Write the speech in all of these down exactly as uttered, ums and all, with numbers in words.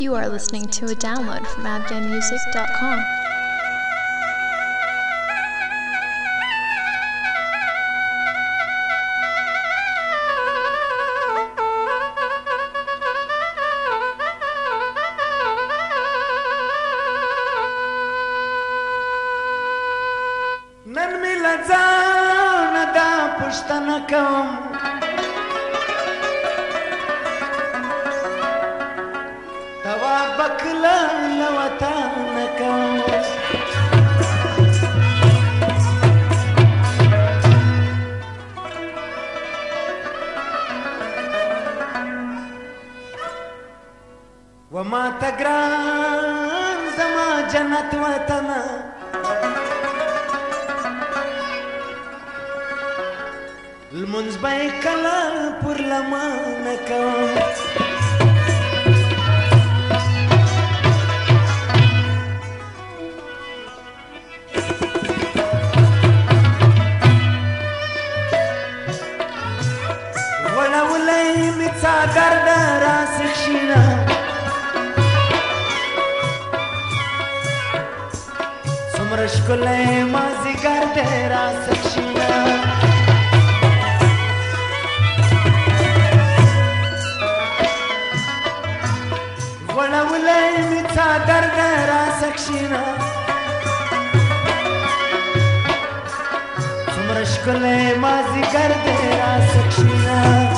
You are listening to a download from afghan music dot com. نن می لځان دا پښتنه کوم توا بکلا لوطن کوم وما تګران زما جنت وطن المنز بای کلا پر لمان کوم ولا ولای می څادر د راس خشینا څومره ښکلی مازیګر د راس خشینا ولای می څادر د راس خشینا څومره ښکلی مازیګر د راس خشینا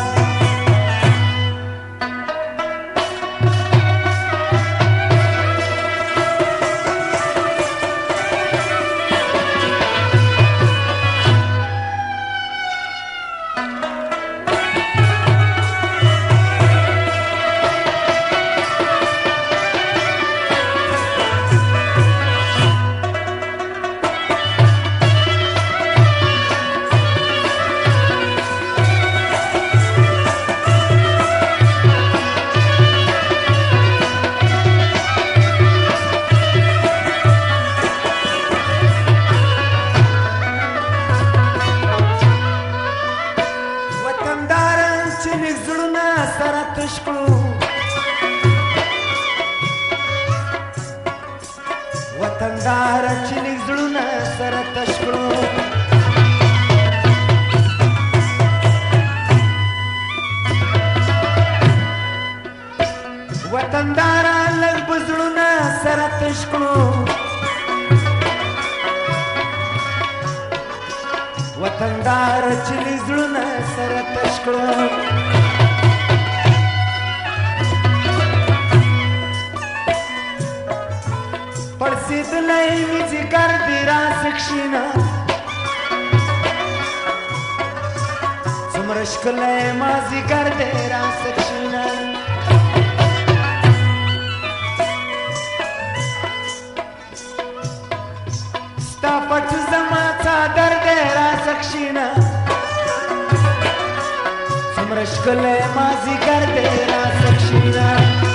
وطندار چې لږ زړونه سره تش کړو وطندار لږ به زړونه سره تش کړو وطندار چې لږ زړونه سره تش کړو پړسېدلی مې ځیګر د راس کښېنه څومره ښکلی مازیګر د راس کښېنه ستا پټ زما څادر د راس کښېنه څومره ښکلی مازیګر د راس کښېنه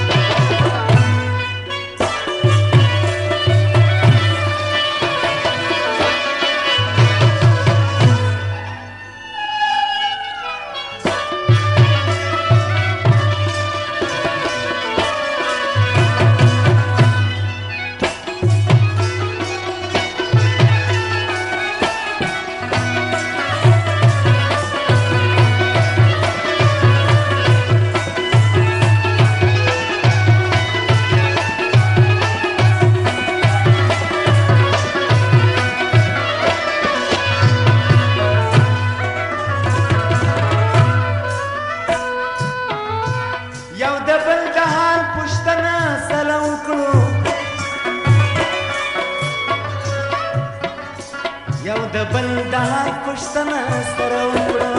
یو د بل د حال پوښتنه سره وکړو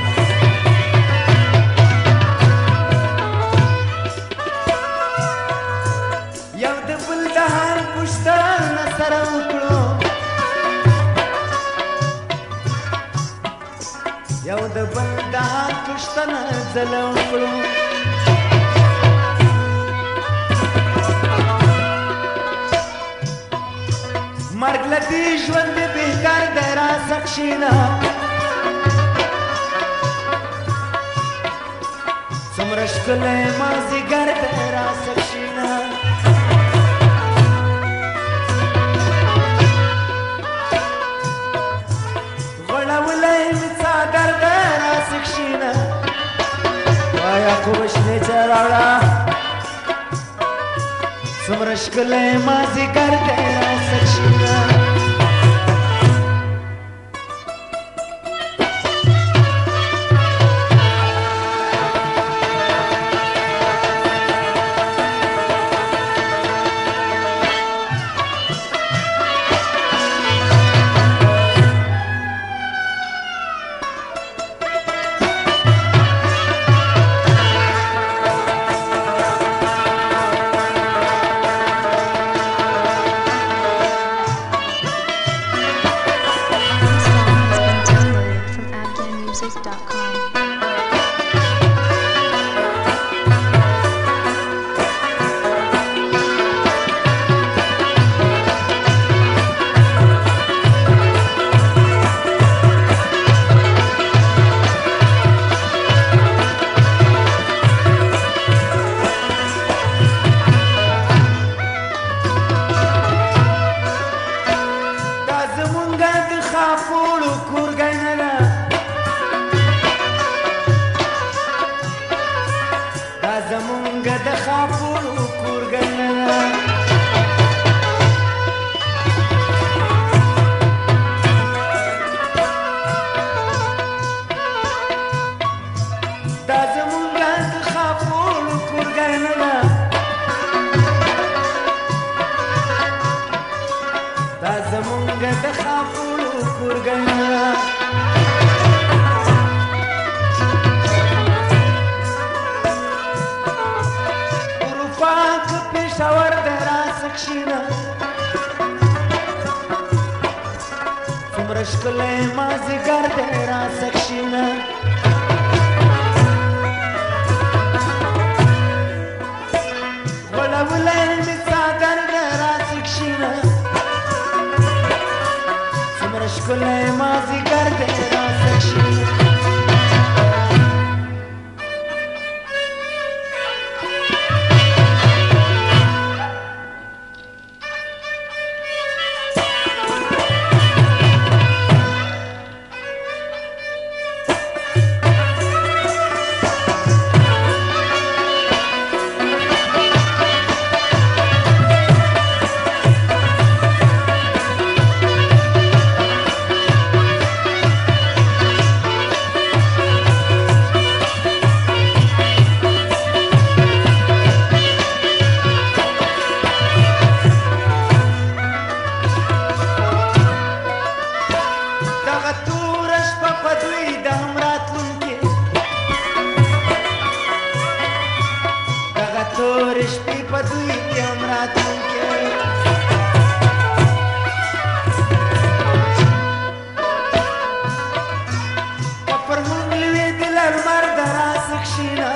یو د بل د حال پوښتنه سره وکړو یو د بل د حال پوښتنه ځله وکړو مرګ له دې ژوند بهتر د راس کښېنه څومره ښکلی مازدیګر دی راسه کښېنه غوړولی مې څادر دی راسه کښېنه وایا کومه شنې چې راوړه څومره ښکلی مازدیګر دی راسه کښېنه dot com. دا زمونږه د خاپوړو کورګی نه ده زمونږ د خاپوړو کورګی نه ده دا زمونږ د خاپوړو کورګی نه ده دا زمونږ د خاپوړو کورګی نه ده پېښور دی راسه کښېنه څومره ښکلی مازدیګر دی راسه کښېنه غوړولی مې څادر دی راسه کښېنه څومره ښکلی مازدیګر دی راسه کښېنه تورې شپې په دوی کې هم راتلونکې که پر موږ لوېدله لمر ده راسه کښېنه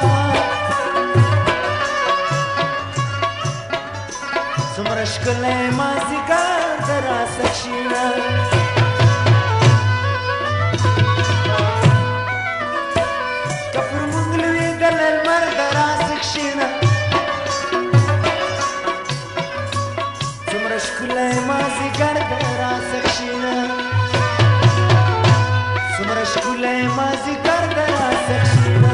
څومره ښکلی مازدیګر ده راسه کښېنه که پر موږ لوېدله لمر ده راسه کښېنه څومره ښکلی مازدیګر ده راسه کښېنه څومره ښکلی مازدیګر ده راسه کښېنه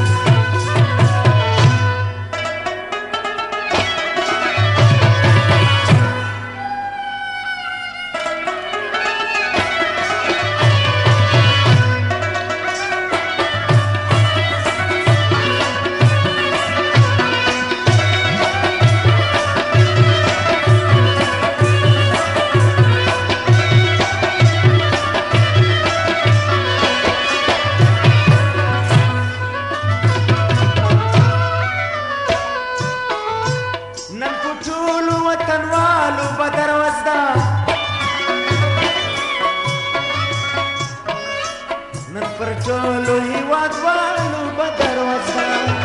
پر ټولو هېوادوالو به دروازه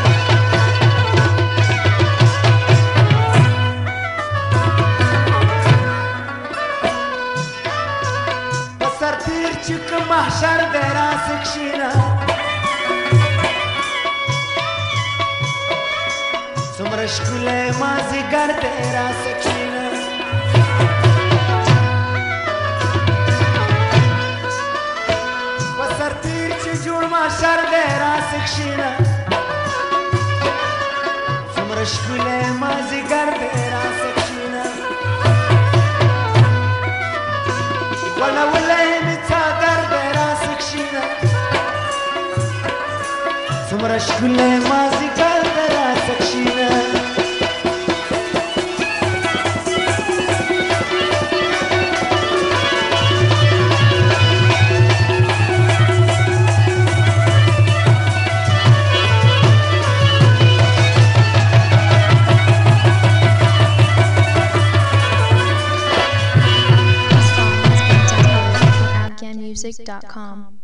په سرتېر چې که محشر دی راسه کښېنه ښکلی مازدیګر دی راسه کښېنه په سرتیر چې جوړ ماشر دی راسه کښېنه څومره ښکلی مازدیګر دی راسه کښېنه غوړولی مې څادر دی راسه کښېنه څومره ښکلی مازدیګر دی راسه کښېنه music dot com